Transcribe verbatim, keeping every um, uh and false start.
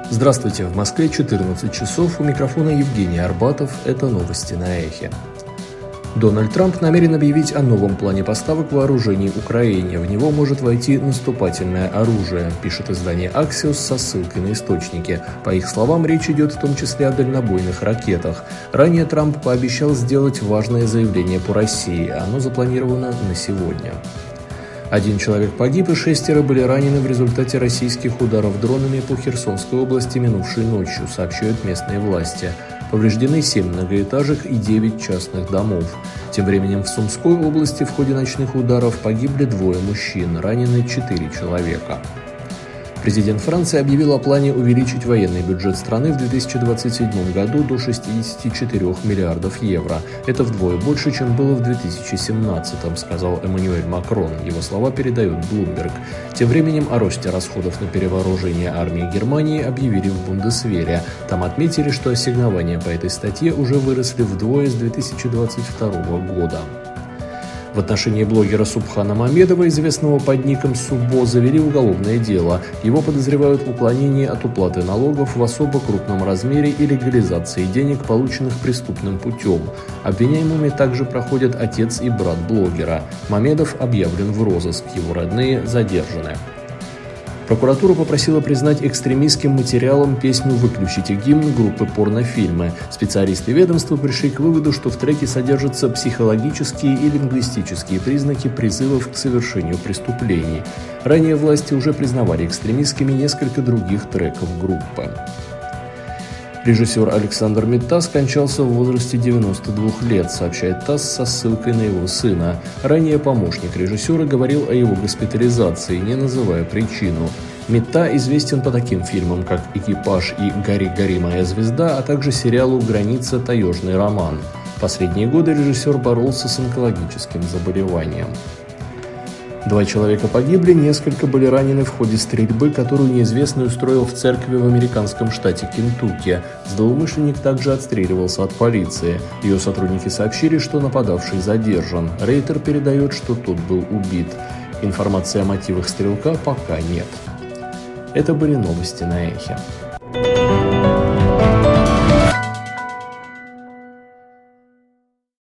Здравствуйте, в Москве четырнадцать часов, у микрофона Евгений Арбатов, это новости на Эхе. Дональд Трамп намерен объявить о новом плане поставок вооружений Украине. В него может войти наступательное оружие, пишет издание Axios со ссылкой на источники. По их словам, речь идет в том числе о дальнобойных ракетах. Ранее Трамп пообещал сделать важное заявление по России. Оно запланировано на сегодня. Один человек погиб и шестеро были ранены в результате российских ударов дронами по Херсонской области минувшей ночью, сообщают местные власти. Повреждены семь многоэтажек и девять частных домов. Тем временем в Сумской области в ходе ночных ударов погибли двое мужчин, ранены четыре человека. Президент Франции объявил о плане увеличить военный бюджет страны в две тысячи двадцать седьмом году до шестидесяти четырёх миллиардов евро. Это вдвое больше, чем было в две тысячи семнадцатом, сказал Эммануэль Макрон. Его слова передает Bloomberg. Тем временем о росте расходов на перевооружение армии Германии объявили в Бундесвере. Там отметили, что ассигнования по этой статье уже выросли вдвое с две тысячи двадцать второго года. В отношении блогера Субхана Мамедова, известного под ником Суббо, завели уголовное дело. Его подозревают в уклонении от уплаты налогов в особо крупном размере и легализации денег, полученных преступным путем. Обвиняемыми также проходят отец и брат блогера. Мамедов объявлен в розыск, его родные задержаны. Прокуратура попросила признать экстремистским материалом песню «Выключите гимн» группы «Порнофильмы». Специалисты ведомства пришли к выводу, что в треке содержатся психологические и лингвистические признаки призывов к совершению преступлений. Ранее власти уже признавали экстремистскими несколько других треков группы. Режиссер Александр Митта скончался в возрасте девяноста двух лет, сообщает ТАСС со ссылкой на его сына. Ранее помощник режиссера говорил о его госпитализации, не называя причину. Митта известен по таким фильмам, как «Экипаж» и «Гори, гори, моя звезда», а также сериалу «Граница. Таежный роман». В последние годы режиссер боролся с онкологическим заболеванием. Два человека погибли, несколько были ранены в ходе стрельбы, которую неизвестный устроил в церкви в американском штате Кентукки. Злоумышленник также отстреливался от полиции. Ее сотрудники сообщили, что нападавший задержан. Рейтер передает, что тот был убит. Информации о мотивах стрелка пока нет. Это были новости на Эхе.